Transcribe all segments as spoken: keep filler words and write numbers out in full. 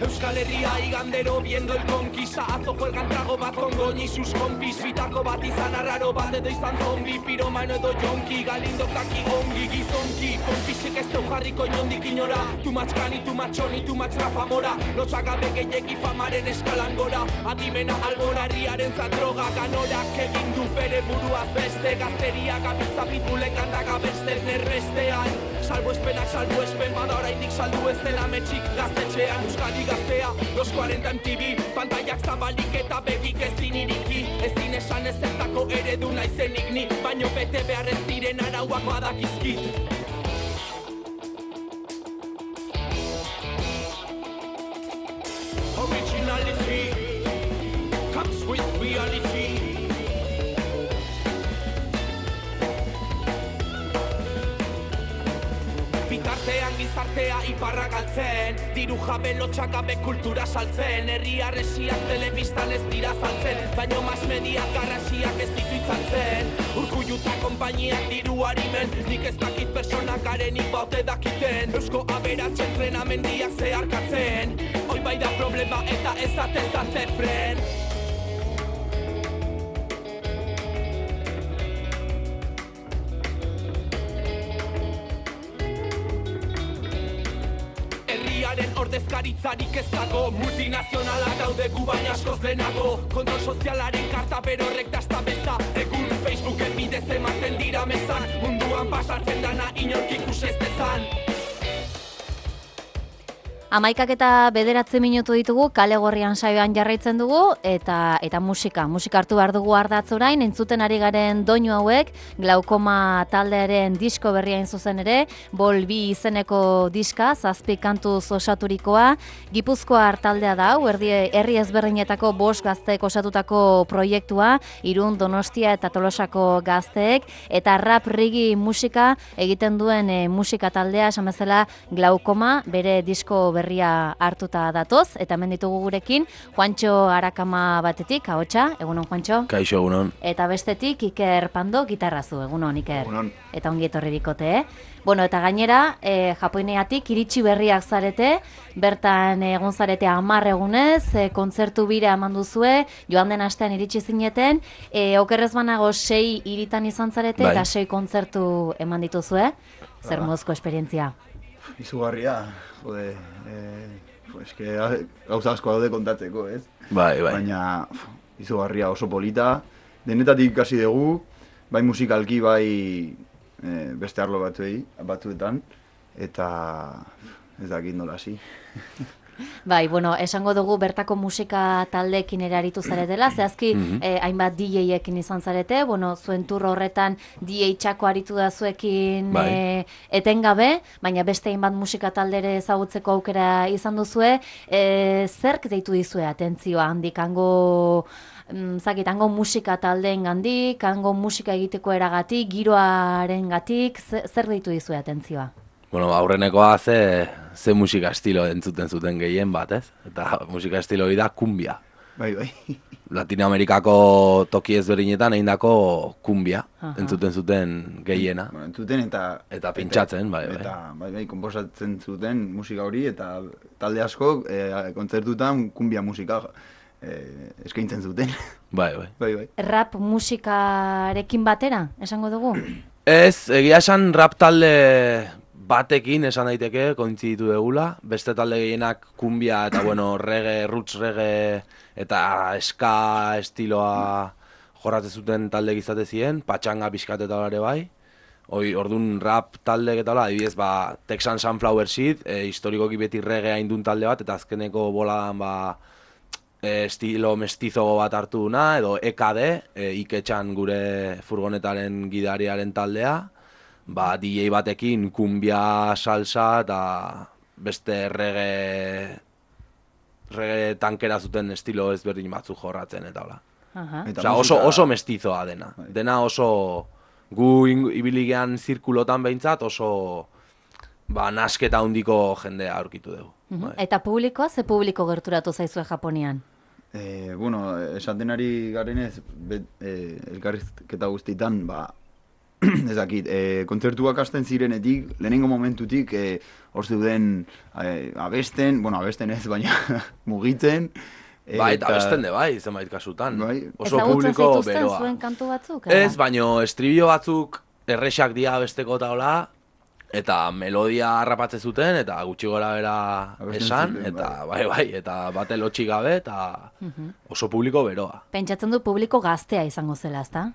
Euskal Herria igandero viendo el conquista. Atzo juegan trago bat kongo ni sus compis. Bitako bat izan arraro bat edo izan zombi. Piromano edo jonki, galindo kaki ongi gizonki. Konfisik ez teu jarriko inondik inora. Tu matxkani, tu matxoni, tu matxrafa mora. Lotxagabe gehiegi famaren eskalan gora. Adimena alborariaren zadroga. Ganorak egin du bere buruaz beste. Gazteria gabitza pitbulen gandaga beste nerbestean. Salbuespenak salbuespen bada oraindik saldu ez dela metxik gaztetxean. Euskadi gaztea, los cuarenta M T V. Pantaiak zabalik eta begik ezin iriki. Ezin esan ezertako eredu naizenik ni. Baino bete behar ez diren arauak badakizkit. Originality comes with reality. Bitartean gizartea iparra galtzen, diru jabe lotxakabe kultura saltzen, herri arresiak telebistan ez dira saltzen, baino mas mediak garrasiak ez ditu itzaltzen. Urkullu eta konpainiak diru harimen, nik ez dakit personak garenik baute dakiten. Eusko aberatxe entrenamendiak zeharkatzen, hoi bai da problema eta ez atezate fren. Ordezkaritzarik ez dago, multinazionala daude gu baina askoz lehenago. Kontrol sozialaren karta berorrek dazta beza. Egun Facebooken bidez ematen dira mezan. Munduan pasatzen dana inork ikus ez dezan. Amaikak eta bederatzi minutu ditugu, kale gorrian saioan jarraitzen dugu, eta eta musika. Musika hartu behar dugu ardatz orain, entzuten ari garen doinu hauek, Glaukoma taldearen disko berriain zuzen ere, Bol bi izeneko diska, zazpi kantuz osaturikoa, Gipuzkoar taldea da, herri, herri ezberdinetako bost gazteek osatutako proiektua, Irun, Donostia eta Tolosako gazteek, eta rap rigi musika egiten duen e, musika taldea, esan bezala Glaukoma, bere disko berriain berria hartuta datoz, eta hemen ditugu gurekin Juantxo Arakama batetik, ahotsa, egunon Juantxo. Kaixo, egunon. Eta bestetik Iker Pando, gitarrazu, egunon Iker. Egunon. Eta ongi etorri bikote, eh? Bueno, eta gainera, eh, Japoineatik iritsi berriak zarete, bertan egun zarete hamar egunez, eh, kontzertu bira eman duzue, joan den astean iritsi zineten, eh, okerrez banago sei hiritan izan zarete, bai. Eta sei kontzertu eman dituzue, zer moduzko esperientzia? Izugarria, jode, eh, eske gauza asko daude kontatzeko, ez? Bai, bai. Baina izugarria oso polita, denetatik ikasi dugu, bai musikalki, bai eh, beste arlo batzuei, batzuetan, eta ez dakit nola hasi. Bai, bueno, esango dugu bertako musika taldeekin ere aritu zaretela, zehazki mm-hmm. eh, hainbat D J-ekin izan zarete, bueno, zuen turro horretan D J txako aritu da zuekin bai. eh, etengabe, baina beste hainbat musika taldere ezagutzeko aukera izan duzue, eh, zerk deitu dizue atentzioa handik, hango zakit, hango musika taldeen gandik, hango musika egiteko eragatik, giroaren gatik, zer deitu dizue atentzioa? Bueno, aurrenekoa ze, ze musika estilo entzuten zuten gehien bat, ez? Eta musika estilo hori da kumbia. Bai, bai. Latinoamerikako toki ezberdinetan egindako kumbia, aha. entzuten zuten gehiena. Bueno, entzuten eta... Eta pintxatzen, bai, bai. Eta, bai, bai, konposatzen zuten musika hori, eta talde asko e, kontzertutan kumbia musika e, eskaintzen zuten. Bai, bai. Bai, bai. Rap musikarekin batera, esango dugu? Ez, egia esan rap talde... batekin esan daiteke kointziditu degula, beste talde gehienak kumbia eta bueno, reggae, roots reggae eta ska estiloa jorratzen zuten talde gizate ziren, patxanga pixkat eta ere bai. Hoi, ordun rap talde eta hola, adibidez, ba, Texan Sunflower Seed, e, historikoki beti reggae indun talde bat, eta azkeneko boladan ba, e, estilo mestizo bat hartu duna, edo E K D, e, Iketxan gure furgonetaren gidariaren taldea, ba, D J batekin kumbia, salsa eta beste reggae, reggae tankera zuten estilo ezberdin batzuk jorratzen eta hola. Osea, oso, oso mestizoa dena. Dena oso gu ibiligean zirkulotan behintzat oso ba, nasketa handiko jendea aurkitu dugu. Uh-huh. Eta publikoa, ze publiko gerturatu zaizue Japonian? Eh, bueno, esaten ari garenez, eh, elkarrizketa guztietan, ba, ez dakit, e, kontzertuak hasten zirenetik, lehenengo momentutik, e, hor zeuden e, abesten, bueno, abesten ez, baina mugitzen. E, bai, eta abesten de bai, zenbait kasutan. Bai. Oso publiko zituzten beroa. Zuen kantu batzuk? Ez, baino estribio batzuk errexak dia abesteko eta hola, eta melodia harrapatze zuten, eta gutxi gora bera esan, zuten, eta bai, bai, eta bate lotxik gabe, eta oso publiko beroa. Pentsatzen du publiko gaztea izango zela, ezta?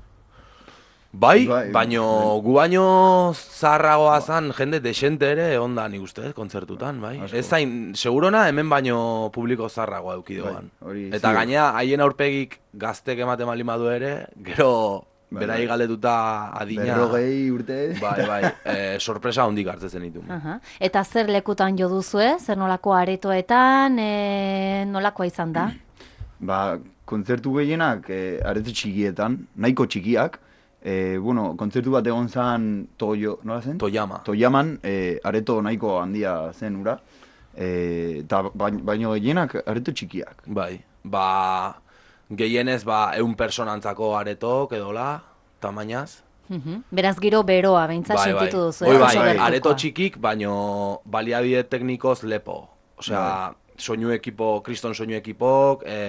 Bai, bai, baino bai. Gu baino zaharragoa zan jende desente ere onda nik uste, kontzertutan, bai. Asko. Ez zain, segurona hemen baino publiko zaharragoa eukidegoan. Bai, eta gaina haien aurpegik gaztek ematen bali madu ere, gero bai, berai galdetuta adina. Berrogei urte. Bai, bai, e, sorpresa hondik hartzen ditu. Uh-huh. Eta zer lekutan jo duzue? Zer nolako aretoetan, e, nolakoa izan da? Ba, kontzertu gehienak e, areto txikietan, nahiko txikiak. E, bueno, kontzertu bat egon zen Toyo, nola zen? Toyama. Toyaman, e, areto nahiko handia zen ura. E, eta baino gehienak areto txikiak. Bai, ba, gehienez, ba, eun personantzako aretok edola, tamainaz. Uh-huh. Beraz giro beroa, behintzat bai, sentitu duzu. Bai, bai, bai, areto txikik, baino baliabide teknikoz lepo. Osea, bai. Soinu ekipo, kriston soinu ekipok, e,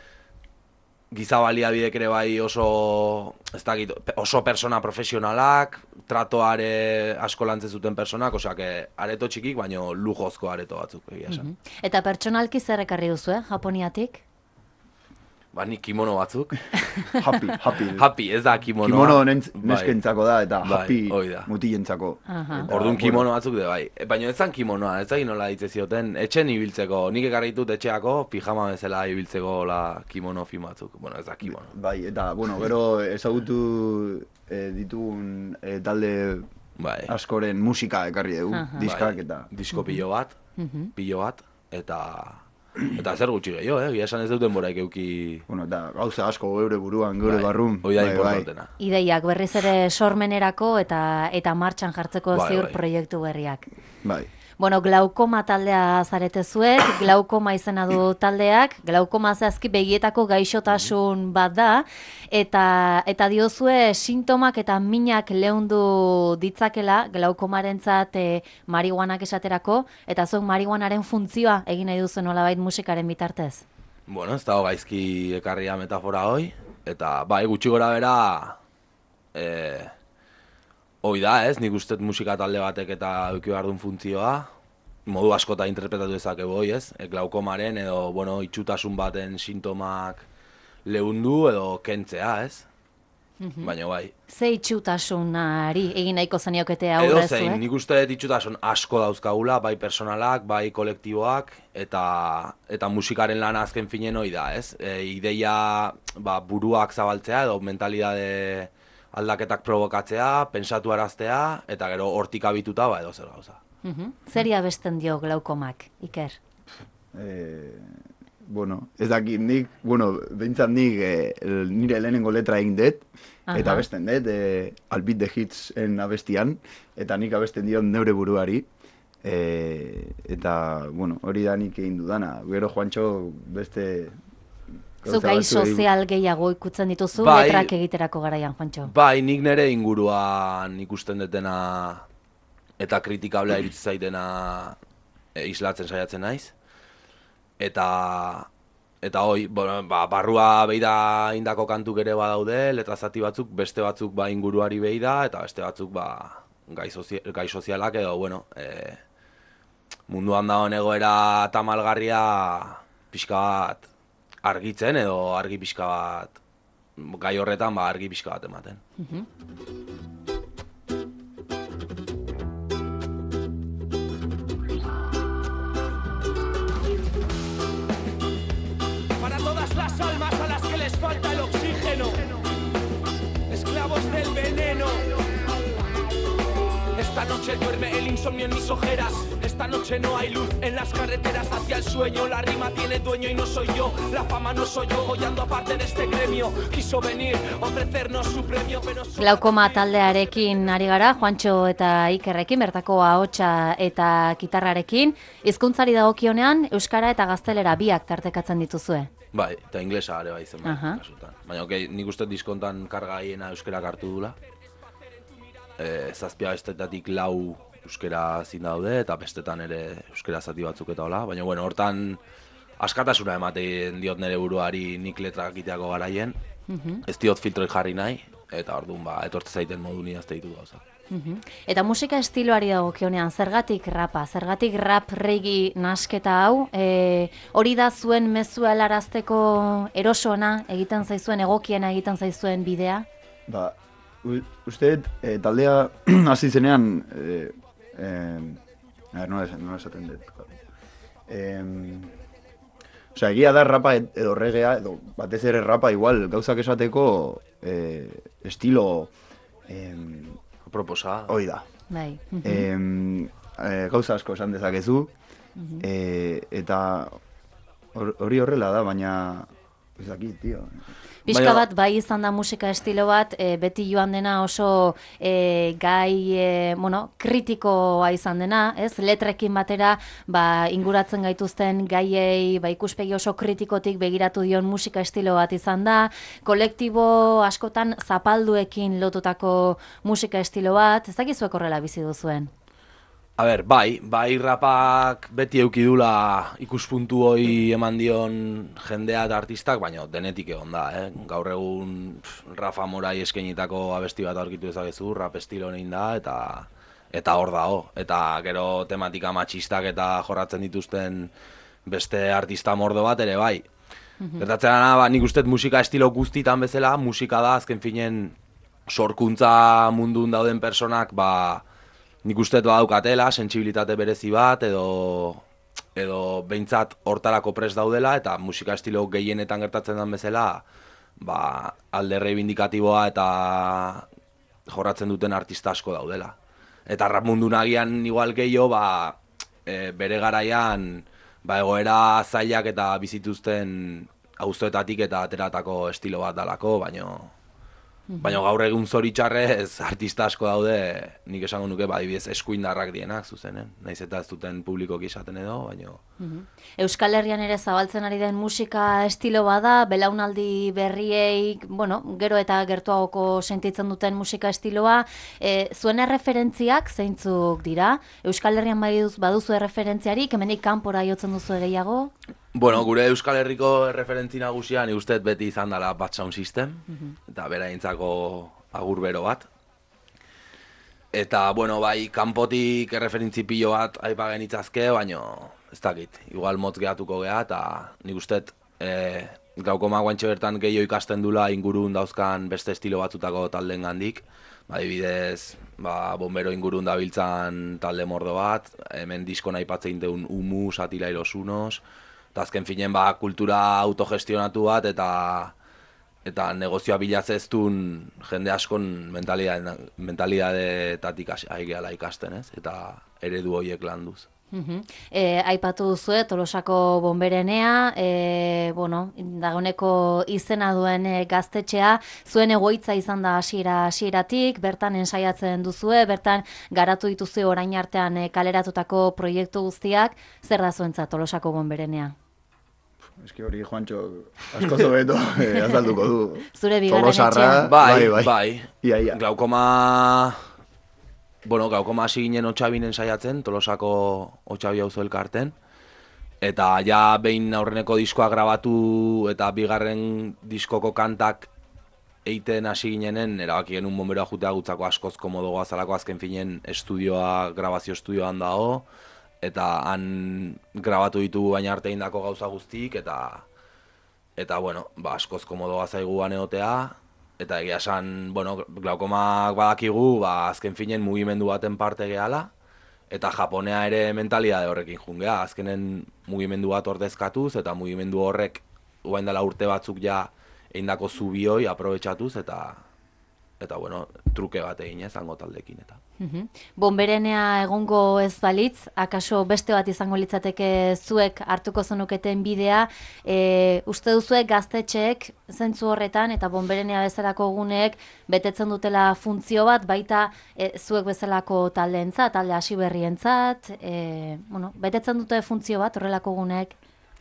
giza baliabidek ere bai oso, ez dakit, oso persona profesionalak, tratoare asko lantzen zuten personak, osea, que areto txikik, baino lujozko areto batzuk egia esan. Uh-huh. Eta pertsonalki zer ekarri duzu, eh, Japoniatik? Ba, ni kimono batzuk. Happy, happy. Happy, ez da kimonoa. Kimono neskentzako da, eta bai, happy mutilentzako. Uh-huh. Orduan kimono batzuk de bai. Baina ez zan kimonoa, ez da nola ditze zioten, etxen ibiltzeko, nik ekarri ditut etxeako, pijama bezala ibiltzeko la kimono film batzuk. Bueno, ez da kimono. Bai, eta, bueno, gero ezagutu eh, ditugun eh, talde bai. Askoren musika ekarri dugu, uh-huh. diskak bai. Eta... Disko pilo bat, uh-huh. pilo bat, eta... Eta zer gutxi gehiago, eh? Gia esan ez duten boraik euki... Bueno, eta gauza asko geure buruan, geure bai, barrun. Hoi da bai, importantena. Bai. Ideiak berriz ere sormenerako eta eta martxan jartzeko bai, ziur bai. Proiektu berriak. Bai. Bueno, glaukoma taldea zarete zuek, glaukoma izena du taldeak, glaukoma zehazki begietako gaixotasun bat da, eta, eta diozue sintomak eta minak leundu ditzakela glaukomarentzat e, marihuanak esaterako, eta zuek marihuanaren funtzioa egin nahi duzu nolabait musikaren bitartez? Bueno, ez dago gaizki ekarria metafora hoi, eta bai gutxi gora bera, e, hoi da ez, nik ustet musika talde batek eta euki behar duen funtzioa, modu askota interpretatu dezakegu hoi ez, e, glaukomaren edo, bueno, itxutasun baten sintomak leundu edo kentzea ez, mm-hmm. baina bai. Ze itxutasunari egin nahiko zeniokete aurre zuek? Edo zein, nik uste itxutasun asko dauzkagula, bai personalak, bai kolektiboak, eta, eta musikaren lana azken finen hoi da ez, e, ideia ba, buruak zabaltzea edo mentalidade aldaketak provokatzea, pensatu araztea, eta gero hortik abituta ba edo zer gauza. Uh-huh. Zeri abesten dio glaukomak, Iker? Eh, bueno, ez dakit nik, bueno, behintzat nik eh, nire lehenengo letra egin dut, eta abesten dut, eh, Albit the Hitsen abestian, eta nik abesten dion neure buruari, eh, eta, bueno, hori da nik egin dudana. Gero Juantxo beste... Zu gai sozial gehiago ikutzen dituzu, bai, letrak egiterako garaian, Juantxo? Bai, nik nire inguruan ikusten detena eta kritikablea iritsi zaitena e, islatzen saiatzen naiz. Eta, eta hoi, bueno, ba, barrua beida indako kantuk ere badaude, letra zati batzuk, beste batzuk ba inguruari beida, eta beste batzuk ba gai, sozi, gai sozialak edo, bueno, e, munduan dagoen egoera tamalgarria pixka bat argitzen edo argi pixka bat, gai horretan ba argi pixka bat ematen. Uh-huh. Para todas las almas a las que les falta el oxígeno, esclavos del veneno. Esta noche duerme el insomnio en mis ojeras. Esta noche no hay luz en las carreteras hacia el sueño. La rima tiene dueño y no soy yo. La fama no soy yo, gollando aparte de este gremio. Quiso venir a ofrecernos su premio, pero... Glaukoma taldearekin ari gara, Juantxo eta Ikerrekin, bertako ahotsa eta gitarrarekin. Hizkuntzari dagokionean, euskara eta gaztelera biak tartekatzen dituzue. Bai, eta inglesa ere bai zen bai, kasutan. Baina, okay, nik uste diskontan karga hiena euskarak hartu dula. e, zazpia bestetatik lau euskera zin daude, eta bestetan ere euskera zati batzuk eta hola, baina bueno, hortan askatasuna ematen diot nire buruari nik letrak egiteako garaien, Mhm. ez diot filtroi jarri nahi, eta orduan ba, etortze zaiten modu nidazte ditu gauza. Mhm. Eta musika estiloari dagokionean, zergatik rapa, zergatik rap regi nasketa hau, e, hori da zuen mezua helarazteko erosoena egiten zaizuen, egokiena egiten zaizuen bidea? Ba, u- uste dut, eh, taldea hasi zenean, eh, eh, a ver, nola esan- nola esaten dut. Eh, Osea, egia da rapa ed- edo regea, edo batez ere rapa igual, gauzak esateko eh, estilo eh, Proposa. hoi da. Bai. Mhm. Eh, eh, gauza asko esan dezakezu, eh, eta hor- hori horrela da, baina ez dakit, tio. Pixka Baina- bat bai izan da musika estilo bat, e, beti joan dena oso e, gai, e, bueno, kritikoa izan dena, ez? Letrekin batera, ba, inguratzen gaituzten gaiei, ba, ikuspegi oso kritikotik begiratu dion musika estilo bat izan da, kolektibo askotan zapalduekin lotutako musika estilo bat, ez dakizuek horrela bizi duzuen? A ber, bai, bai rapak beti eukidula ikuspuntu hoi eman dion jendea eta artistak, baina denetik egon da, eh? Gaur egun pff, Rafa Morai eskenitako abesti bat aurkitu ezagezu, rap estilo egin da, eta eta hor dago. Eta gero tematika matxistak eta jorratzen dituzten beste artista mordo bat ere bai. Gertatzen dena, ba, nik uste dut musika estilo guztitan bezala, musika da azken finen sorkuntza mundun dauden personak, ba, nik uste dut badaukatela, sentsibilitate berezi bat, edo edo behintzat hortarako prest daudela, eta musika estilo gehienetan gertatzen den bezala, ba, alde reivindikatiboa eta jorratzen duten artista asko daudela. Eta rap mundu nagian igual gehiago, ba, e, bere garaian, ba, egoera zailak eta bizituzten auzoetatik eta ateratako estilo bat dalako, baino Baina gaur egun zoritxarrez artista asko daude, nik esango nuke, ba, adibidez, eskuindarrak dienak zuzenen. Naiz eta ez duten publikoki esaten edo, baina... Euskal Herrian ere zabaltzen ari den musika estilo bada, belaunaldi berriei, bueno, gero eta gertuagoko sentitzen duten musika estiloa, e, zuen erreferentziak zeintzuk dira? Euskal Herrian baduz, baduzu erreferentziarik, hemendik kanpora jotzen duzu gehiago? Bueno, gure Euskal Herriko erreferentzi nagusia, ni uste dut beti izan dela Bad Sound System, eta beraintzako agur bero bat. Eta, bueno, bai, kanpotik erreferentzi pilo bat aipa genitzazke, baino, ez dakit, igual motz gehatuko geha, eta nik uste dut, e, Glaukoma guantxe bertan gehiago ikasten dula ingurun dauzkan beste estilo batzutako taldeen gandik. Adibidez, ba, bombero ingurun dabiltzan talde mordo bat, hemen disko nahi patzein deun Humus, Atila y los Unos, eta azken finen ba, kultura autogestionatu bat eta eta negozioa bilatzeztun jende askon mentalidade, mentalidadetatik ari gehala ikasten, ez? Eta eredu horiek landuz. Mhm. E, aipatu duzue, Tolosako bomberenea, e, bueno, dagoeneko izena duen e, gaztetxea, zuen egoitza izan da hasiera hasieratik, bertan ensaiatzen duzue, bertan garatu dituzue orain artean e, kaleratutako proiektu guztiak, zer da zuentzat Tolosako bomberenea? Eski hori Juancho asko zobeto eh, azalduko du. Zure bigarren Tolosarra, etxea. Bai, bai, bai. Ia, ia. Glaukoma... Bueno, Glaukoma hasi ginen Otxabin ensaiatzen, Tolosako Otxabi auzo elkarten. Eta ja behin aurreneko diskoa grabatu eta bigarren diskoko kantak eiten hasi ginenen, erabaki genuen bomberoa jutea gutzako askoz komodogoa zalako, azken finen estudioa, grabazio estudioan dago, eta han grabatu ditugu baina arte indako gauza guztik, eta eta bueno, ba, askoz komodoa zaiguan egotea, eta egia esan, bueno, Glaukomak badakigu, ba, azken finen mugimendu baten parte gehala, eta Japonea ere mentalidade horrekin jungea, azkenen mugimendu bat ordezkatuz, eta mugimendu horrek guain dela urte batzuk ja eindako zubioi aprobetxatuz, eta eta bueno, truke bat egin izango taldekin eta. Mhm. Bomberenea egongo ez balitz, akaso beste bat izango litzateke zuek hartuko zenuketen bidea, e, uste duzuek gaztetxeek zentzu horretan eta bomberenea bezalako guneek betetzen dutela funtzio bat, baita e, zuek bezalako taldeentzat, talde hasi berrientzat, e, bueno, betetzen dute funtzio bat horrelako guneek?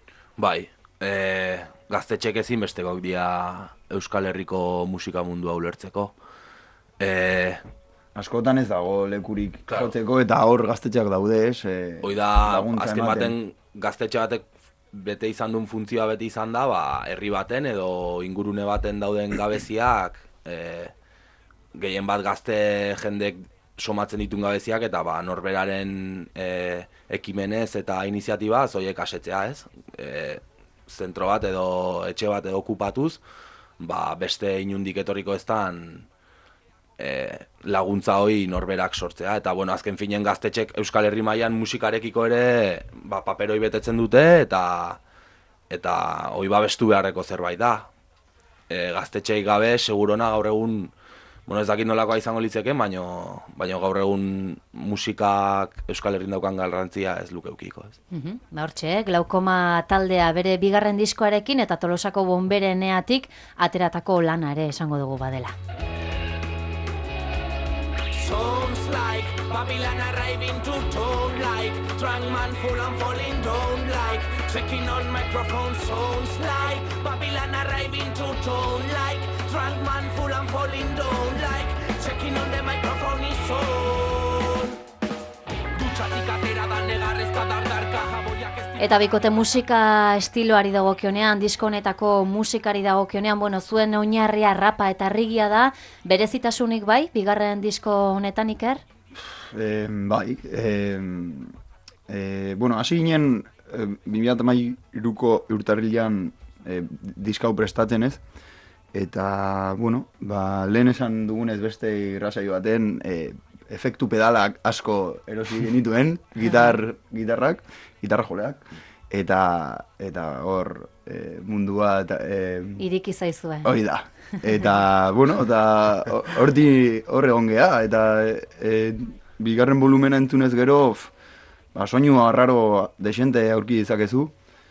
Bai, e, gaztetxek ezin bestekok dira Euskal Herriko musika mundua ulertzeko. E, askotan ez dago lekurik Claro. jotzeko eta hor gaztetxeak daude, ez? E, Hoi da, laguntza azken ematen. baten gaztetxe batek bete izan duen funtzioa bete izan da, ba, herri baten edo ingurune baten dauden gabeziak, e, gehien bat gazte jendek somatzen ditun gabeziak eta ba, norberaren e, ekimenez eta iniziatibaz horiek asetzea, ez? E, zentro bat edo etxe bat edo okupatuz, ba, beste inundik etorriko eztan e, laguntza hori norberak sortzea. Eta bueno, azken finen gaztetxek Euskal Herri mailan musikarekiko ere ba, paperoi betetzen dute eta eta hori babestu beharreko zerbait da. E, gaztetxeik gabe, segurona gaur egun, bueno, ez dakit nolakoa izango litzeke, baino, baino gaur egun musikak Euskal Herrin daukan garrantzia ez luke eukiko, ez? Mhm, ba hortxe, glaukoma taldea bere bigarren diskoarekin eta Tolosako bonbereneatik ateratako lana ere esango dugu badela. Sounds like Babylon arriving to town like drunk man full and falling down like checking on microphone. Sounds like Babylon arriving to town like drunk man full and falling down like checking on the microphone is on. Dutxatik atera da negarrezka dardarka jaboiak ez Eta bikote musika estiloari dagokionean, disko honetako musikari dagokionean, bueno, zuen oinarria rapa eta rigia da, berezitasunik bai, bigarren disko honetan Iker? E, bai, e, e, bueno, hasi ginen e, bi mila hamairuko urtarrilean e, diska hau prestatzen ez, eta, bueno, ba, lehen esan dugunez beste irrasaio baten, e, efektu pedalak asko erosi genituen, gitar, gitarrak, gitarra joleak, eta, eta hor e, mundua, eta, e, Iriki zaizue. hori da. Eta, bueno, eta horti hor egon geha, eta e, bigarren volumena entzunez gero, f, ba, soinu arraro desente aurki dizakezu.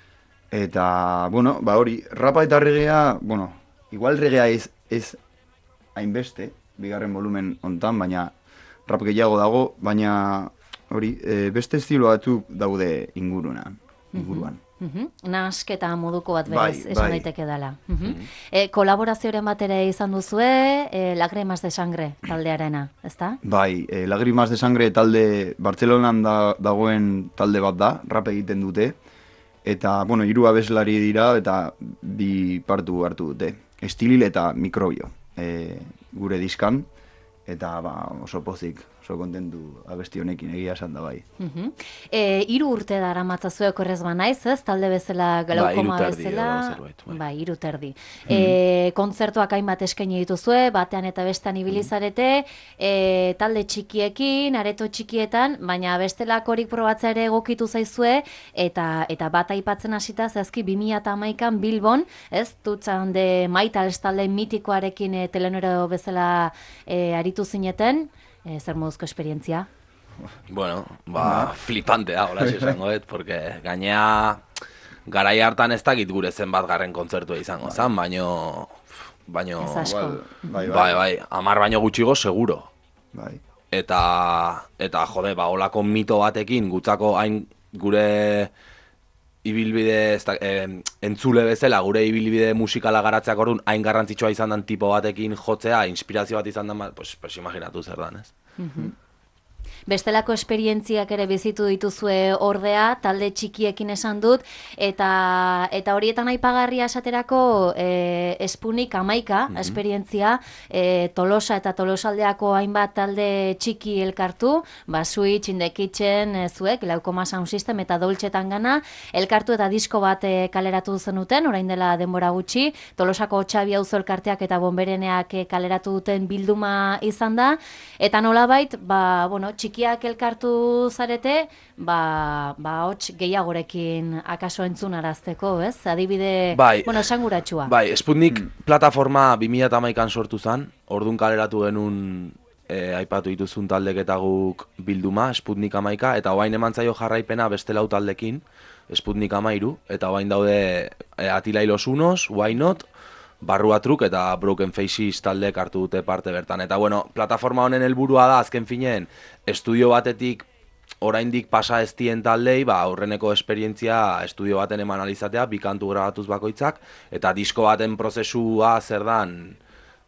Eta, bueno, ba hori, rapa eta regea, bueno, igual regea ez, ez hainbeste, bigarren volumen hontan, baina rap gehiago dago, baina hori, e, beste estilo batzuk daude inguruan, inguruan. Mhm. Nahasketa moduko bat Bai, berez, esan bai. daiteke dela. Mhm. E, kolaborazioaren bat ere izan duzue, e, Lagrimas de Sangre taldearena, ezta? Bai, e, Lagrimas de Sangre talde, Bartzelonan da, dagoen talde bat da, rap egiten dute, eta, bueno, hiru abeslari dira, eta bi partu hartu dute, Estilil eta Mikrobio, e, gure diskan, eta ba, oso pozik, oso kontentu abesti honekin egia esan da bai. Mhm. E, hiru urte dara matzazue okorrez banaiz, ez? Talde bezala, glaukoma hiru terdi bezala. edo zerbait, bai. Bai, hiru terdi. E, kontzertuak hainbat eskaini dituzue, batean eta bestean ibilizarete, e, talde txikiekin, areto txikietan, baina bestelakorik probatzea ere egokitu zaizue, eta eta bat aipatzen hasita zehazki bi mila hamaikan Bilbon, ez? Tutsan de Maitals talde mitikoarekin e, telenero bezala e, aritu zineten, e, zer moduzko esperientzia? Bueno, ba, flipantea, hola esango dut, porque gainea garai hartan ez dakit gure zenbat garren kontzertua izango zan, baino, baino, Ez asko. Igual, bai, bai, bai, amar baino gutxigo seguro. bai. Eta, eta jode, ba, holako mito batekin, gutzako hain gure ibilbide, ez da, eh, entzule bezala, gure ibilbide musikala garatzeak orduan, hain garrantzitsua izan den tipo batekin jotzea, inspirazio bat izan den, ba, pues, pues imaginatu zer dan, ez? Bestelako esperientziak ere bizitu dituzue ordea, talde txikiekin esan dut, eta eta horietan aipagarria esaterako e, Espunik hamaika esperientzia, e, Tolosa eta Tolosaldeako hainbat talde txiki elkartu, ba, Switch, In the Kitchen, e, zuek, Glaukoma Sound System eta Doltxetan gana, elkartu eta disko bat e, kaleratu zenuten, orain dela denbora gutxi, Tolosako Txabi auzo elkarteak eta Bonbereneak e, kaleratu duten bilduma izan da, eta nolabait, ba, bueno, txikiak elkartu zarete, ba, ba hots gehiagorekin akaso entzunarazteko, ez? Adibide, Bai. bueno, esanguratsua. Bai, Sputnik plataforma bi mila hamaikan sortu zen, orduan kaleratu genuen e, aipatu dituzun taldek eta guk bilduma, Sputnik hamaika, eta orain eman zaio jarraipena beste lau taldekin, Sputnik hamairu, eta orain daude e, Atila y los Unos, Why Not, Barrua Truk eta Broken Faces taldeek hartu dute parte bertan. Eta bueno, plataforma honen helburua da azken finean estudio batetik oraindik pasa ez dien taldei, ba aurreneko esperientzia estudio baten eman alizatea, bi kantu grabatuz bakoitzak, eta disko baten prozesua zer dan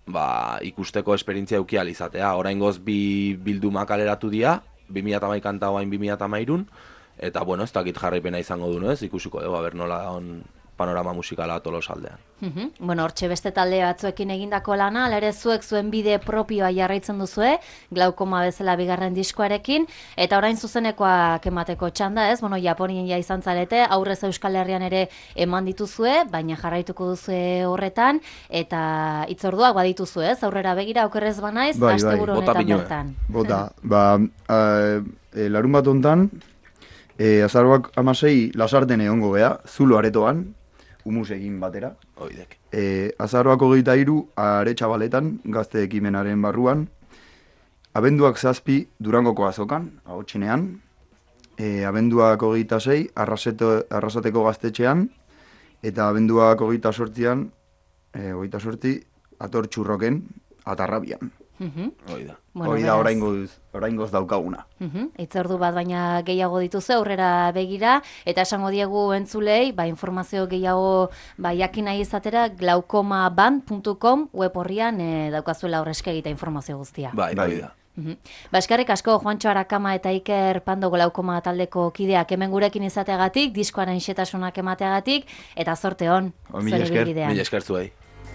ba, ikusteko esperientzia euki ahal izatea. Oraingoz bi bilduma kaleratu dira, bi mila hamaikan eta orain bi mila hamairun, eta bueno, ez dakit jarraipena izango du, ez? Ikusiko dugu, aber nola on panorama musikala Tolosaldean. Mhm. Bueno, hortxe beste talde batzuekin egindako lana, ala ere zuek zuen bide propioa jarraitzen duzue, glaukoma bezala bigarren diskoarekin, eta orain zuzenekoak emateko txanda, ez? Bueno, Japonien ja izan zarete, aurrez Euskal Herrian ere eman dituzue, baina jarraituko duzue horretan, eta itzorduak badituzu, ez? Aurrera begira, okerrez banaiz, Bai, bai. asteburu Bota honetan pinue. bertan. Bota, ba, uh, e, larun bat hontan, e, azaroak amasei lasarten egongo gea, Zulo aretoan, humusekin batera. Oidek. E, azaroak hogeita hiru Aretxabaletan, gazte ekimenaren barruan, abenduak zazpi Durangoko azokan, ahotxinean, e, abenduak hogeita sei Arraseto, Arrasateko gaztetxean, eta abenduak hogeita sortzian, e, hogeita sortzi Atortxurroken, Atarrabian. Mhm. Oida. Bueno, Hori da beraz. oraingoz, oraingoz daukaguna. Mhm. Itzordu bat baina gehiago dituzu aurrera begira, eta esango diegu entzulei, ba, informazio gehiago ba, jakin nahi izatera glaukoma band puntu com web horrian e, daukazuela horreske egita informazio guztia. Bai, Bai. hori da. Mhm. Ba, eskerrik asko Juantxo Arakama eta Iker Pando glaukoma taldeko kideak hemen gurekin izateagatik, diskoaren xetasunak emateagatik, eta zorte hon, Ba, mila zuen esker, ibilbidean. Mila esker zuei.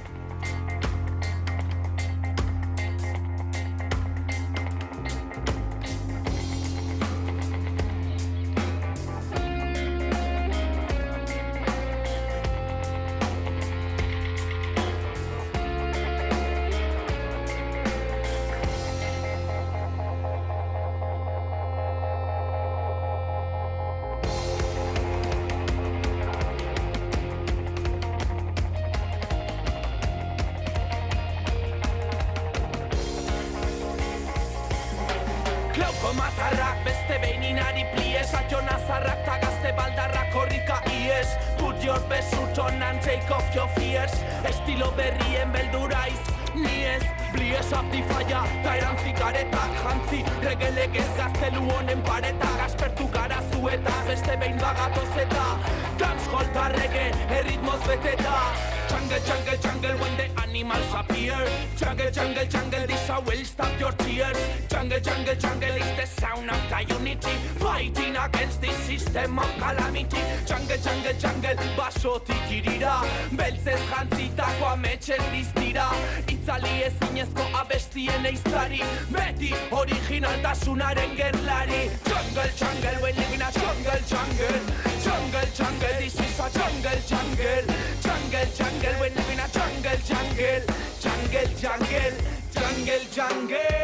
Klauko matarrak beste behin ari plies, Atio nazarrak ta gazte baldarrak korrika ies. Put your best suit on and take off your fears. Estilo berrien belduraiz, niez. Blies abdifaia, ta erantzikaretak jantzi. Regelegez gaztelu honen paretak, aspertu gara zueta, beste behin bagatoz eta dancehall ta reggae, erritmoz beteta. Jungle, jungle, jungle, when the animals appear. Jungle, jungle, jungle, this I will stop your tears. Jungle, jungle, jungle is the sound of the unity, fighting against this system of calamity. Jungle, jungle, jungle, basotik irira, beltzez jantzitako ametxez diztira. Itzali ezinezko abestien eiztari, beti originaltasunaren gerlari. Jungle, jungle, we live in a jungle, jungle. Jungle, jungle, this is a jungle, jungle. Jungle, jungle, we live in a jungle, jungle. Jungle, jungle, jungle, jungle.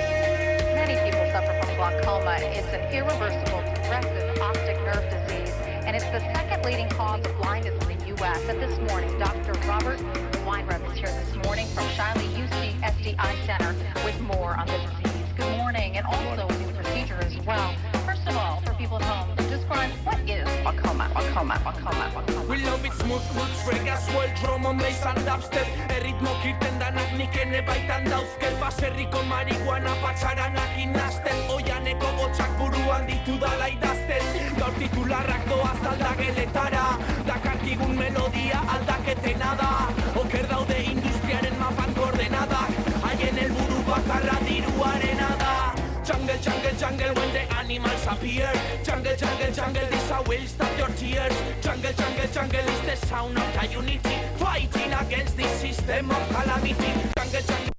Many people suffer from glaucoma. It's an irreversible, progressive optic nerve disease, and it's the second leading cause of blindness in the U S. And this morning, Doctor Robert Weinreb is here this morning from Shiley U C S D I Center with more on the disease. Good morning, and also a new procedure as well. First of all, for people at home, describe what is glaucoma, glaucoma, glaucoma, glaucoma. We love it smooth roots, reggae, swell, drum on bass and dubstep. Erritmo kirten danak nik ene baitan dauzkel. Baserriko marihuana patxaranak inazten. Oianeko gotxak buruan ditu dala idazten. Gaur titularrak doaz aldageletara. Dakarkigun melodia aldaketena da. Oker daude industriaren mapan koordenadak. Haien helburu bakarra diruarena da. Jungle, jungle, jungle, when the animals appear. Jungle, jungle, jungle, this I will stop your tears. Jungle, jungle, jungle is the sound of the unity, fighting against this system of calamity. Jungle, jungle.